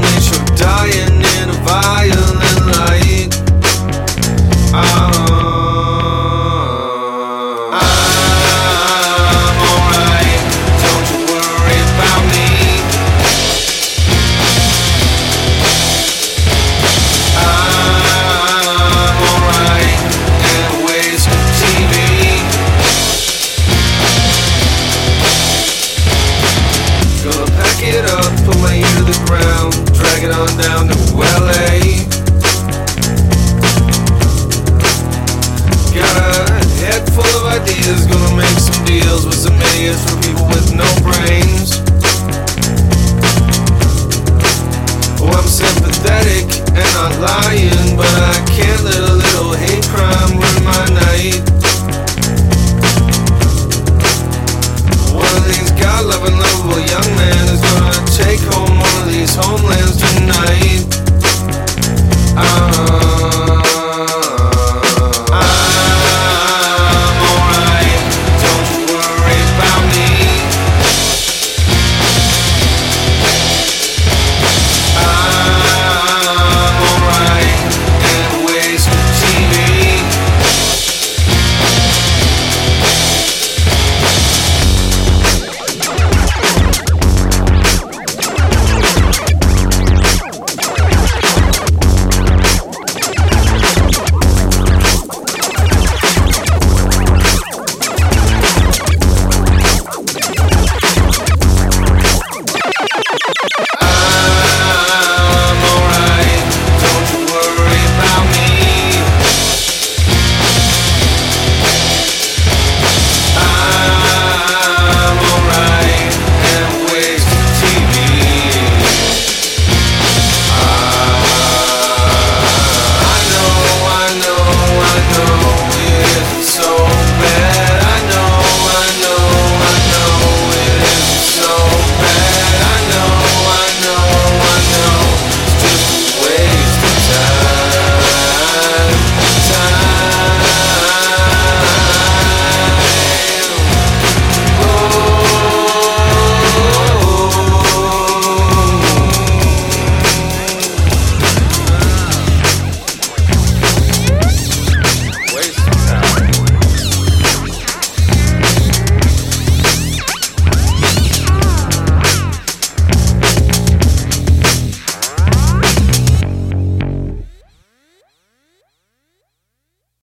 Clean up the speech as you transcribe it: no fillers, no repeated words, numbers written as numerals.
they show dying in a violent light. I'm alright, don't you worry about me. I'm alright, and a waste of TV. Gonna pack it up, put my ear to the ground, drag it on down to LA. Got a head full of ideas, gonna make some deals with some idiots for people with no brains. Oh, I'm sympathetic and not lying, but I can't let a little hate crime ruin my night. One of these God-loving, lovable young men is gonna take home one of these homelands.